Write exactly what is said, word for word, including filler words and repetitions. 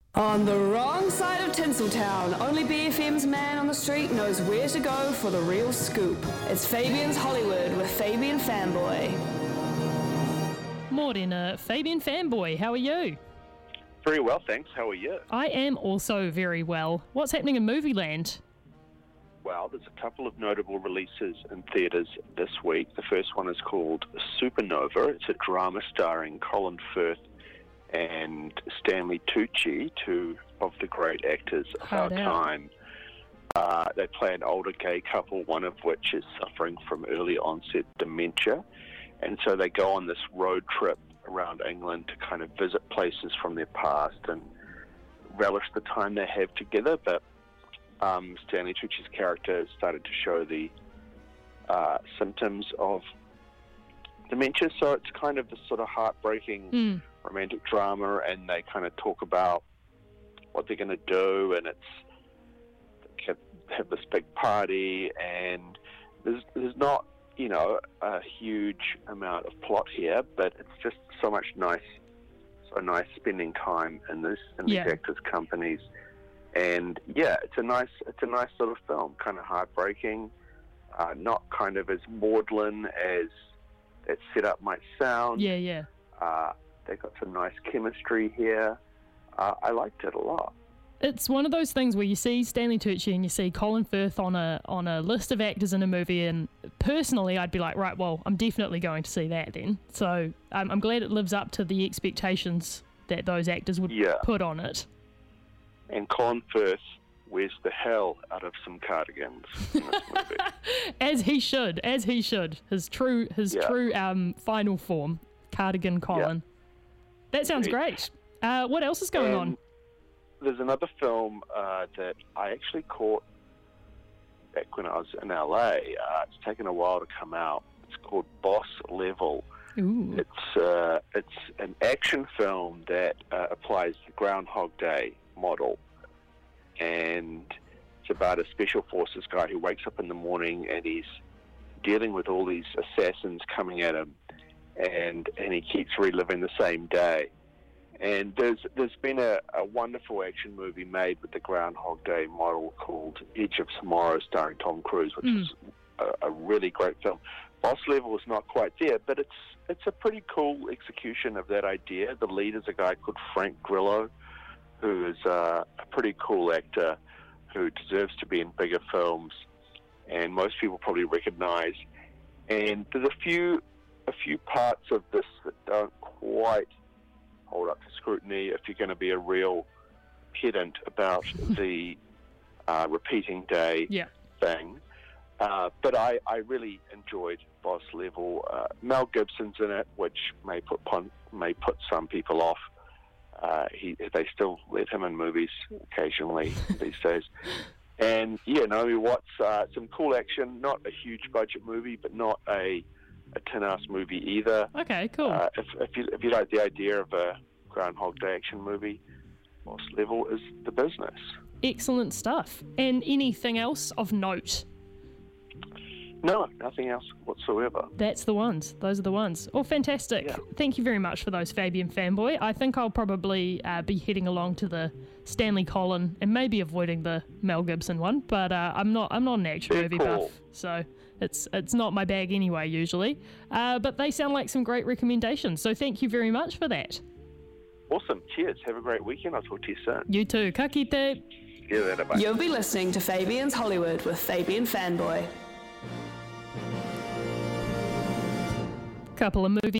On the wrong side of Tinseltown, only B F M's man on the street knows where to go for the real scoop. It's Fabian's Hollywood with Fabian Fanboy. Morning, Fabian Fanboy. How are you? Very well, thanks. How are you? I am also very well. What's happening in Movieland? Well, there's a couple of notable releases in theatres this week. The first one is called Supernova. It's a drama starring Colin Firth and Stanley Tucci, two of the great actors of Hard our out. time. Uh, they play an older gay couple, one of which is suffering from early onset dementia. And so they go on this road trip around England to kind of visit places from their past and relish the time they have together. But um, Stanley Tucci's character has started to show the uh, symptoms of dementia. So it's kind of this sort of heartbreaking Mm. romantic drama, and they kind of talk about what they're going to do, and it's they have, have this big party, and there's there's not you know a huge amount of plot here, but it's just so much nice, so nice spending time in this in these Yeah. actors' companies, and yeah, it's a nice it's a nice sort of film, kind of heartbreaking, uh, not kind of as maudlin as that setup might sound. Yeah, yeah. Uh, They've got some nice chemistry here. Uh, I liked it a lot. It's one of those things where you see Stanley Tucci and you see Colin Firth on a on a list of actors in a movie, and personally I'd be like, right, well, I'm definitely going to see that then. So um, I'm glad it lives up to the expectations that those actors would Yeah. put on it. And Colin Firth wears the hell out of some cardigans in this movie. As he should, as he should. His true his Yeah. true um final form, Cardigan Colin. That sounds great. Uh, what else is going And on? There's another film uh, that I actually caught back when I was in L A. Uh, it's taken a while to come out. It's called Boss Level. Ooh. It's uh, it's an action film that uh, applies the Groundhog Day model, and it's about a special forces guy who wakes up in the morning and he's dealing with all these assassins coming at him, and and he keeps reliving the same day. And there's there's been a, a wonderful action movie made with the Groundhog Day model called Edge of Tomorrow, starring Tom Cruise, which Mm. is a, a really great film. Boss Level is not quite there, but it's it's a pretty cool execution of that idea. The lead is a guy called Frank Grillo, who is uh, a pretty cool actor who deserves to be in bigger films, and most people probably recognize. And there's a few a few parts of this that don't quite hold up to scrutiny if you're going to be a real pedant about the uh, repeating day Yeah. thing. Uh, but I, I really enjoyed Boss Level. Uh, Mel Gibson's in it, which may put pon- may put some people off. Uh, he they still let him in movies occasionally these days. And yeah, Naomi Watts, uh, some cool action. Not a huge budget movie, but not a a tin-ass movie either. Okay, cool. Uh, if, if you if you like the idea of a Groundhog Day action movie, Boss Level is the business. Excellent stuff. And anything else of note? No, nothing else whatsoever. That's the ones. Those are the ones. Oh, fantastic. Yeah. Thank you very much for those, Fabian Fanboy. I think I'll probably uh, be heading along to the Stanley Colin and maybe avoiding the Mel Gibson one, but uh, I'm not I'm not an action Very movie cool. buff, so it's it's not my bag anyway usually. Uh, but they sound like some great recommendations, so thank you very much for that. Awesome. Cheers. Have a great weekend. I'll talk to you soon. You too. Ka kite. See you later. Bye. You'll be listening to Fabian's Hollywood with Fabian Fanboy. Couple of movies.